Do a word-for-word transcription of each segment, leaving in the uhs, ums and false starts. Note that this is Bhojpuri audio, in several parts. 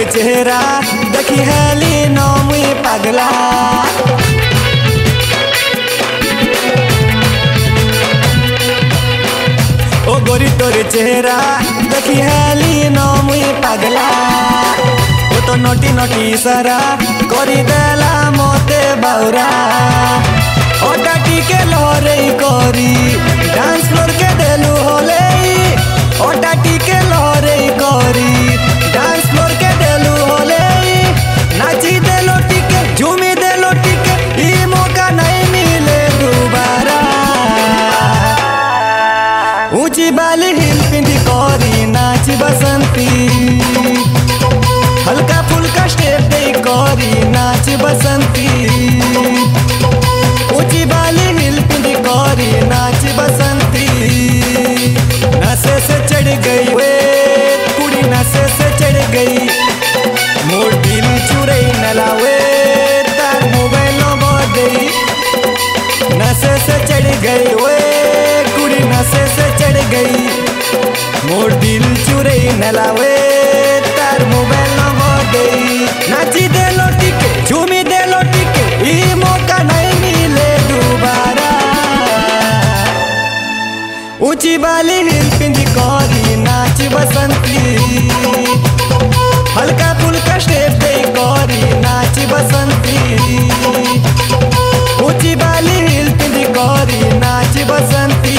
चेहरा देखी हेली नो मुई पगला। ओ गोरी तोर चेहरा देखी हेली नो मुई पगला। ओ तो नोटी नोटी सारा करी देला मोते बाउरा। ओ टाटी के लोरे करी डांस फ्लोर के देलू होले। ओ टाटी के लोरे करी डांस फ्लोर के देलू होले। नाची दे लोटी के झूमी दे लोटी के ई मौका नहीं मिले दोबारा। ऊंची बाली हिल पिंदी करी नाच बसंती। हल्का फुल्का स्टेप दे करी नाच बसंती। ऊंची बाली हिल पिंदी करी नाच बसंती। नशे से चढ़ गई वे कुड़ी नशे से चढ़ गई। मोर दिल चुरई नलावे तार मोबाइल न गई। नशे से चढ़ गई वे कुड़ी नशे से चढ़ गई। मोर दिल चुरई नलावे तार मोबाइल न गई। नाची दे लोटी के झूमी दे लोटी के ई मौका नहीं मिले दोबारा। ऊंची बाली हिल पिंदी करी नाच बसंती। हल्का फुल्का स्टेप दे करी नाच बसंती। ऊंची बाली हिल पिंदी करी नाच बसंती।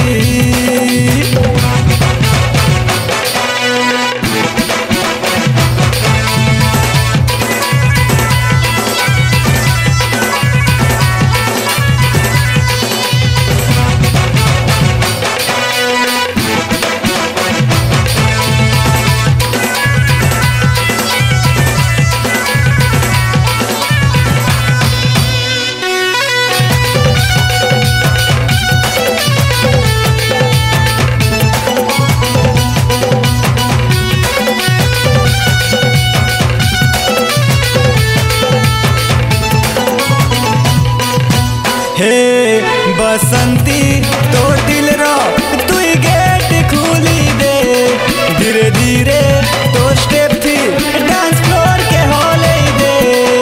हे बसंती तो दिल रो तू गेट खुली दे। धीरे धीरे तो स्टेप थी डांस फ्लोर के होले दे।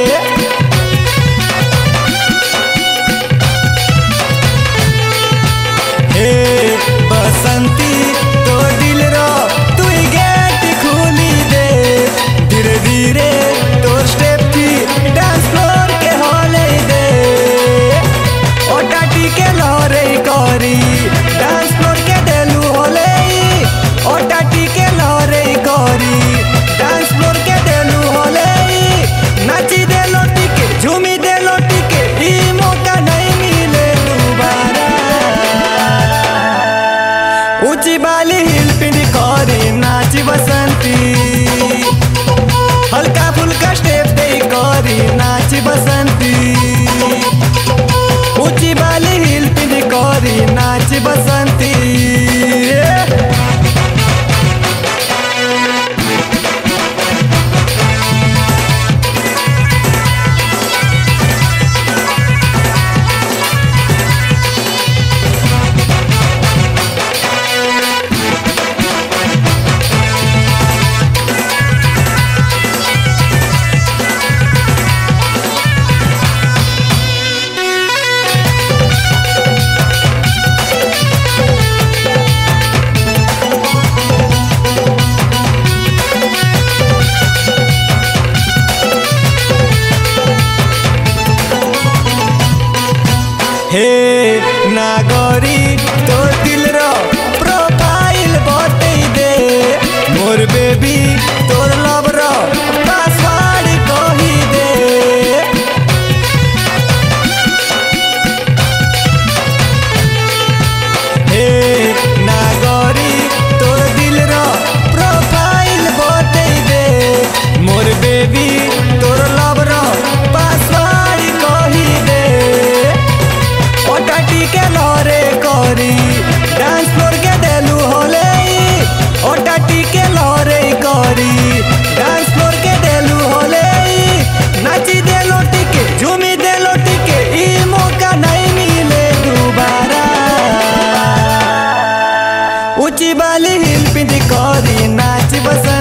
हे बसंती तो दिल रो तू गेट खुली दे। धीरे धीरे तो स्टेप थी डांस फ्लोर के होले दे। ओ टाटी के लोरे करी डांस फ्लोर के देलू होले। ओ टाटी के लोरे करी डांस फ्लोर के देलू होले। नाची दे लोटी के झूमी दे लोटी के ई मौका नहीं मिले दोबारा। ऊंची बाली हिल पिंडी करी नाच बसंती। हल्का फुल्का स्टेप दे करी नाच बसंती। ऊंची बाली हिल पिंडी करी नाच बसंती। हे नागरी तो दिल रो प्रोफाइल बतई दे। मोर बेबी तोर लव रो पासवर्ड कही दे। हे नागरी तोर दिल रो प्रोफाइल बतई दे। मोर बेबी तोर लव रो पासवर्ड कही दे। ओ टाटी के लोरे करी डांस फ्लोर के देलू होले। ओ टाटी के लोरे करी डांस फ्लोर के देलू होले। नाची दे लोटी के झूमी दे लोटी के ई मौका नहीं मिले दोबारा। ऊंची बाली हिल पिंदी करी नाच बसंती।